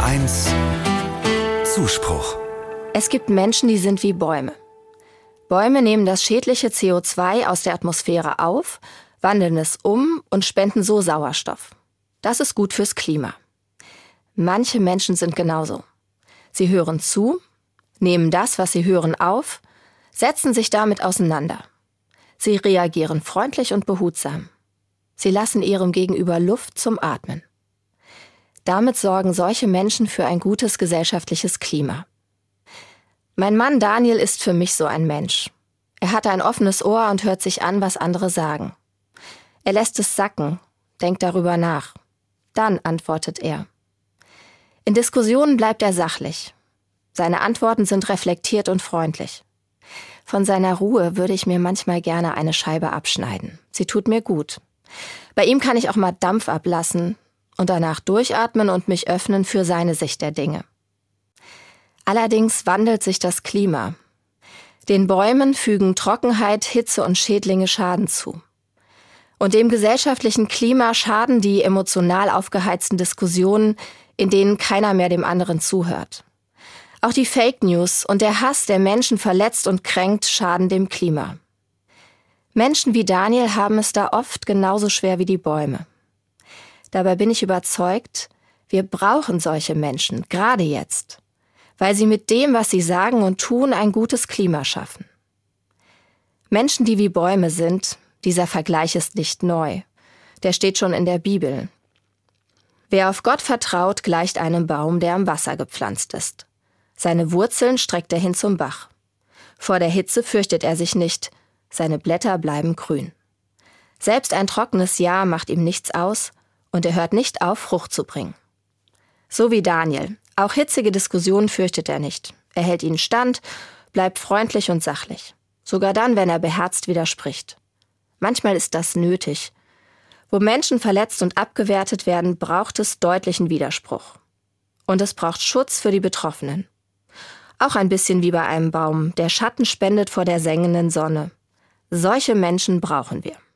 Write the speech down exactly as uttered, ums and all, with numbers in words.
eins Zuspruch. Es gibt Menschen, die sind wie Bäume. Bäume nehmen das schädliche C O zwei aus der Atmosphäre auf, wandeln es um und spenden so Sauerstoff. Das ist gut fürs Klima. Manche Menschen sind genauso. Sie hören zu, nehmen das, was sie hören, auf, setzen sich damit auseinander. Sie reagieren freundlich und behutsam. Sie lassen ihrem Gegenüber Luft zum Atmen. Damit sorgen solche Menschen für ein gutes gesellschaftliches Klima. Mein Mann Daniel ist für mich so ein Mensch. Er hat ein offenes Ohr und hört sich an, was andere sagen. Er lässt es sacken, denkt darüber nach. Dann antwortet er. In Diskussionen bleibt er sachlich. Seine Antworten sind reflektiert und freundlich. Von seiner Ruhe würde ich mir manchmal gerne eine Scheibe abschneiden. Sie tut mir gut. Bei ihm kann ich auch mal Dampf ablassen und danach durchatmen und mich öffnen für seine Sicht der Dinge. Allerdings wandelt sich das Klima. Den Bäumen fügen Trockenheit, Hitze und Schädlinge Schaden zu. Und dem gesellschaftlichen Klima schaden die emotional aufgeheizten Diskussionen, in denen keiner mehr dem anderen zuhört. Auch die Fake News und der Hass, der Menschen verletzt und kränkt, schaden dem Klima. Menschen wie Daniel haben es da oft genauso schwer wie die Bäume. Dabei bin ich überzeugt, wir brauchen solche Menschen, gerade jetzt, weil sie mit dem, was sie sagen und tun, ein gutes Klima schaffen. Menschen, die wie Bäume sind, dieser Vergleich ist nicht neu. Der steht schon in der Bibel. Wer auf Gott vertraut, gleicht einem Baum, der am Wasser gepflanzt ist. Seine Wurzeln streckt er hin zum Bach. Vor der Hitze fürchtet er sich nicht, seine Blätter bleiben grün. Selbst ein trockenes Jahr macht ihm nichts aus und er hört nicht auf, Frucht zu bringen. So wie Daniel. Auch hitzige Diskussionen fürchtet er nicht. Er hält ihnen stand, bleibt freundlich und sachlich. Sogar dann, wenn er beherzt widerspricht. Manchmal ist das nötig. Wo Menschen verletzt und abgewertet werden, braucht es deutlichen Widerspruch. Und es braucht Schutz für die Betroffenen. Auch ein bisschen wie bei einem Baum, der Schatten spendet vor der sengenden Sonne. Solche Menschen brauchen wir.